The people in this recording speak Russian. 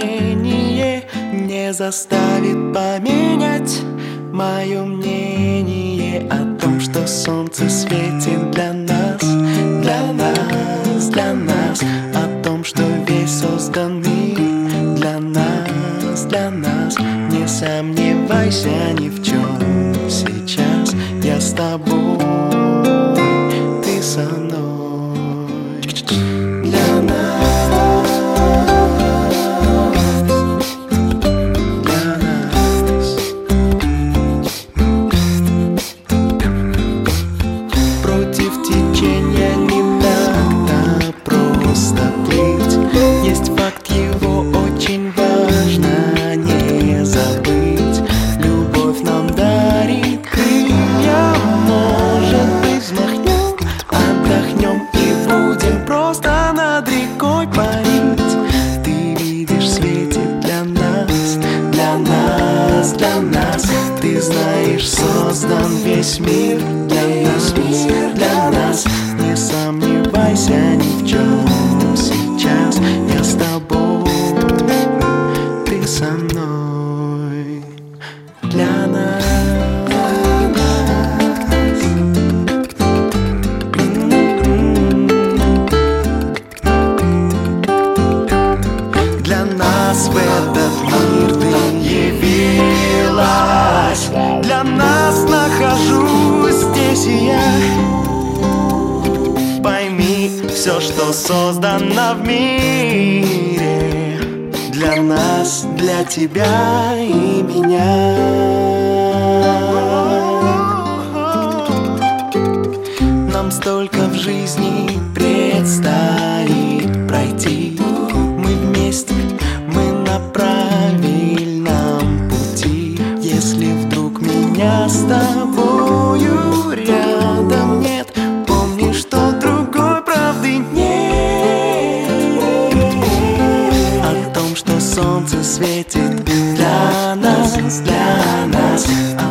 мгновение не заставит поменять мое мнение о том, что солнце светит для нас, для нас, для нас, о том, что весь создан мир для нас, для нас. Не сомневайся ни в чем, сейчас я с тобой, ты со мной. Для нас, для нас. Против течения не так-то просто плыть. Есть факт, его очень важно не забыть. Любовь нам дарит крылья, может быть, взмахнем, отдохнем и будем просто над рекой парить. Ты видишь, светит для нас, для нас, для нас. Ты знаешь, создан весь мир для нас, для нас. Не сомневайся ни в чем, сейчас я с тобой, ты со мной. Для нас. Для нас в этот мир ты явилась. Для нас нахожусь здесь и я. Пойми, все, что создано в мире, для нас, для тебя и меня. Нам столько в жизни предстоит пройти. Мы вместе, мы на правильном пути. Если вдруг меня с тобою рядом нет, помни, что другой правды нет. О том, что солнце светит для нас, для нас.